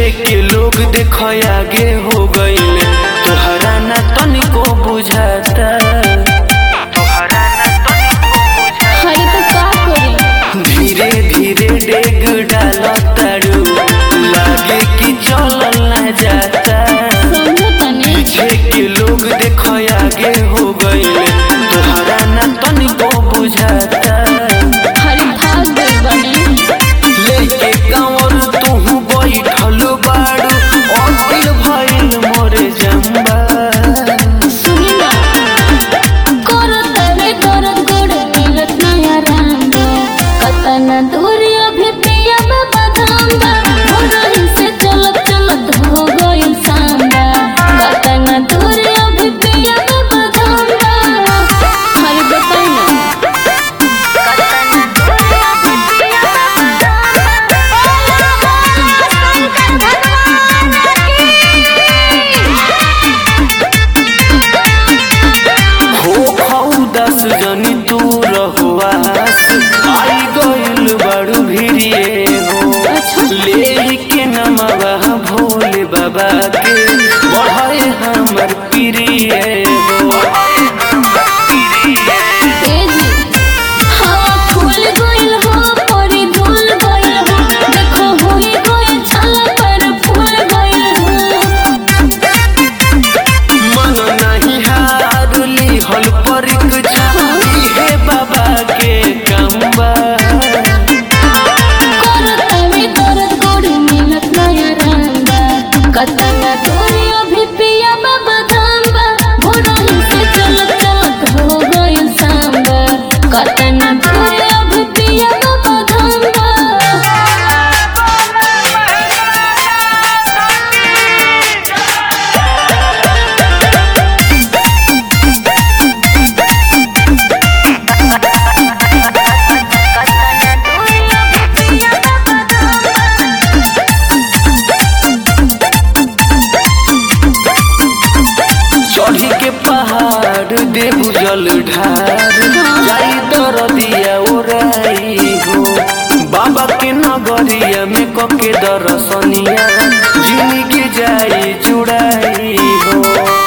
पीछे के लोग देखो आगे हो गईले, तोहरा ना तनिको बुझाता, तोहरा ना तनिको बुझाता। हरे तो का करी धीरे धीरे डेग डालतारू, लागे कि चलल ना जाता। समझो तने पीछे के लोग देखो आगे हो गईले, तोहरा ना तनिको बुझाता। हरे भाग गई बने लेके गाँव तू बैठल बाड़ू, अकिल भइल मोरे जम्बा। सुनी ना करत रे करत गोड़ मिलत नया रंग कतना दूर अभी पिया बाबा धांबा मोरही से चलत चलत हो गई सांबा कतना दूर अभी पिया बाबा धांबा। हरे बताई ना कतना दूर अभी पिया हो खाऊ दस जनी तू रहुआस, आई गइल बड़ू भिड़िए हो। ले के नमवा भोले बाबा के, बढ़े हमर प्रिय हो। तेजी हवा फूल गइल हो परी धुल गइल हो देखो होई गइल छाला पर फूल गइल हो। मन नहीं हारुली हल परीक्षा, हे बाबा के कम्बा। करत रे करत गोड़ मिलत नया रंगा कतना दूर अभी पिया बाबा धांबा मोरही से चलत चलत हो गइल सांबा कतना दूर अभी पिया बाबा धांबा। चढ़ी के पहाड़ देहु जल ढार, जाई दरदिया ओराई हो। बाबा के नगरिया में कके दर्शनिया, जिंदगी जाई जुड़ाई हो।